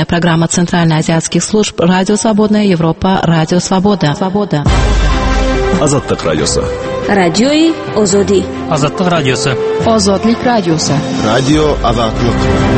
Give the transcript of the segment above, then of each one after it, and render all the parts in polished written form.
совместная программа Центральноазиатских служб «Радио Свободная Европа», «Радио Свобода». Азаттык радиосы. Радиои Озоди. Азаттык радиосы. Озодлик радиосы. Радио Азаттык.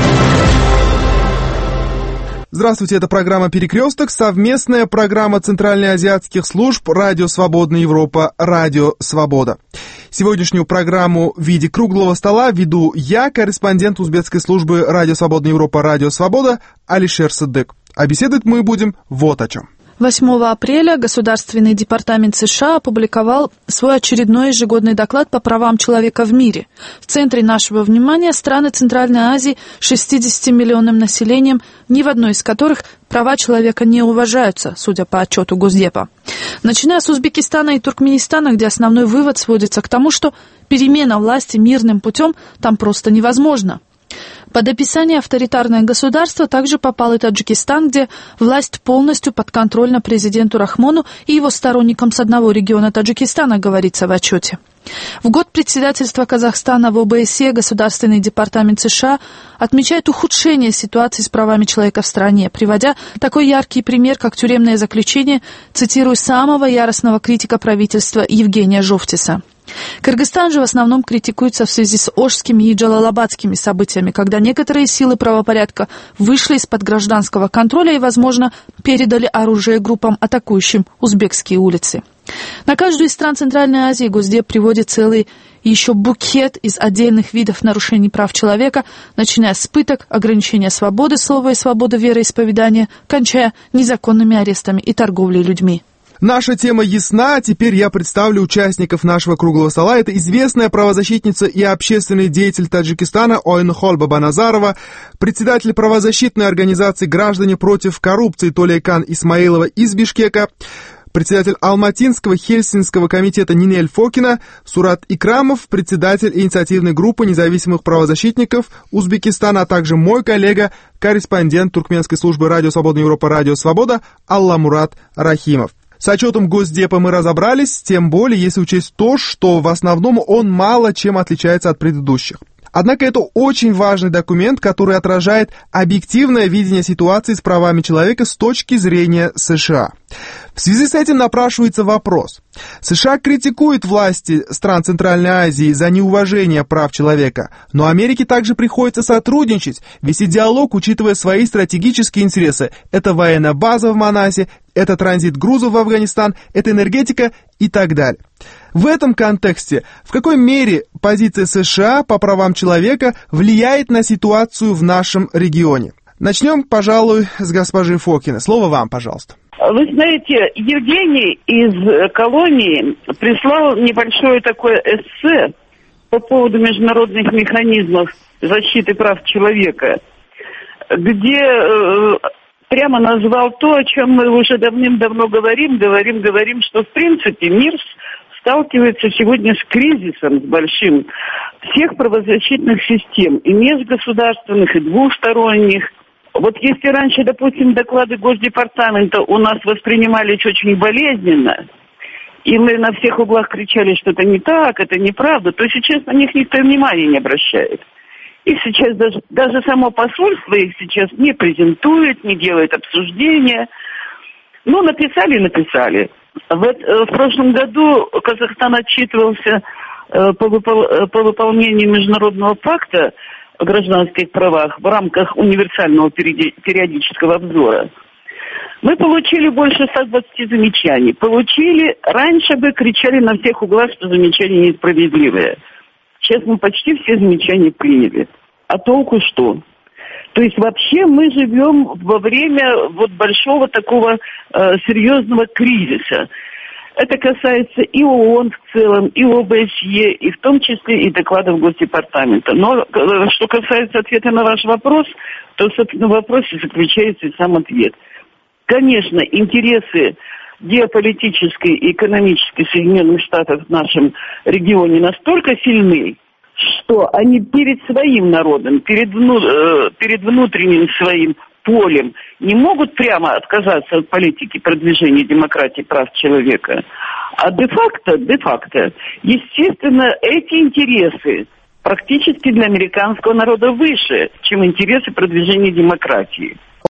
Здравствуйте, это программа «Перекресток», совместная программа Центральноазиатских служб «Радио Свободная Европа», «Радио Свобода». Сегодняшнюю программу в виде круглого стола веду я, корреспондент узбекской службы «Радио Свободная Европа», «Радио Свобода» Алишер Сыддык. А беседовать мы будем вот о чем. 8 апреля Государственный департамент США опубликовал свой очередной ежегодный доклад по правам человека в мире. В центре нашего внимания страны Центральной Азии с 60-миллионным населением, ни в одной из которых права человека не уважаются, судя по отчету Госдепа. Начиная с Узбекистана и Туркменистана, где основной вывод сводится к тому, что перемена власти мирным путем там просто невозможна. Под описание авторитарное государство также попал и Таджикистан, где власть полностью подконтрольна президенту Рахмону и его сторонникам с одного региона Таджикистана, говорится в отчете. В год председательства Казахстана в ОБСЕ Государственный департамент США отмечает ухудшение ситуации с правами человека в стране, приводя такой яркий пример, как тюремное заключение, цитирую, самого яростного критика правительства Евгения Жовтиса. Кыргызстан же в основном критикуется в связи с ожскими и джалалабадскими событиями, когда некоторые силы правопорядка вышли из-под гражданского контроля и, возможно, передали оружие группам, атакующим узбекские улицы. На каждую из стран Центральной Азии Госдеп приводит целый еще букет из отдельных видов нарушений прав человека, начиная с пыток, ограничения свободы слова и свободы вероисповедания, кончая незаконными арестами и торговлей людьми. Наша тема ясна, теперь я представлю участников нашего круглого стола. Это известная правозащитница и общественный деятель Таджикистана Ойнхол Бабаназарова, председатель правозащитной организации «Граждане против коррупции» Толейкан Исмаилова из Бишкека, председатель Алматинского Хельсинского комитета Нинель Фокина, Сурат Икрамов, председатель инициативной группы независимых правозащитников Узбекистана, а также мой коллега, корреспондент туркменской службы «Радио Свободная Европа», «Радио Свобода» Алламурат Рахимов. С отчетом Госдепа мы разобрались, тем более если учесть то, что в основном он мало чем отличается от предыдущих. Однако это очень важный документ, который отражает объективное видение ситуации с правами человека с точки зрения США. В связи с этим напрашивается вопрос. США критикуют власти стран Центральной Азии за неуважение прав человека, но Америке также приходится сотрудничать, вести диалог, учитывая свои стратегические интересы. Это военная база в Манасе, это транзит грузов в Афганистан, это энергетика и так далее. В этом контексте, в какой мере позиция США по правам человека влияет на ситуацию в нашем регионе? Начнем, пожалуй, с госпожи Фокина. Слово вам, пожалуйста. Вы знаете, Евгений из колонии прислал небольшое такое эссе по поводу международных механизмов защиты прав человека, где прямо назвал то, о чем мы уже давным-давно говорим, что в принципе мир сталкивается сегодня с кризисом, с большим, всех правозащитных систем, и межгосударственных, и двухсторонних. Вот если раньше, допустим, доклады Госдепартамента у нас воспринимались очень болезненно, и мы на всех углах кричали, что это не так, это неправда, то сейчас на них никто внимания не обращает. Их сейчас даже само посольство их сейчас не презентует, не делает обсуждения. Ну, написали. В прошлом году Казахстан отчитывался по выполнению Международного пакта о гражданских правах в рамках универсального периодического обзора. Мы получили больше 120 замечаний. Раньше бы кричали на всех углах, что замечания несправедливые. Сейчас мы почти все замечания приняли. А толку что? То есть вообще мы живем во время вот большого такого серьезного кризиса. Это касается и ООН в целом, и ОБСЕ, и в том числе и докладов Госдепартамента. Но что касается ответа на ваш вопрос, то, собственно, в вопросе заключается и сам ответ. Конечно, интересы геополитические и экономические Соединенных Штатов в нашем регионе настолько сильны, что они перед своим народом, перед внутренним своим полем не могут прямо отказаться от политики продвижения демократии и прав человека. А де-факто, естественно, эти интересы практически для американского народа выше, чем интересы продвижения демократии.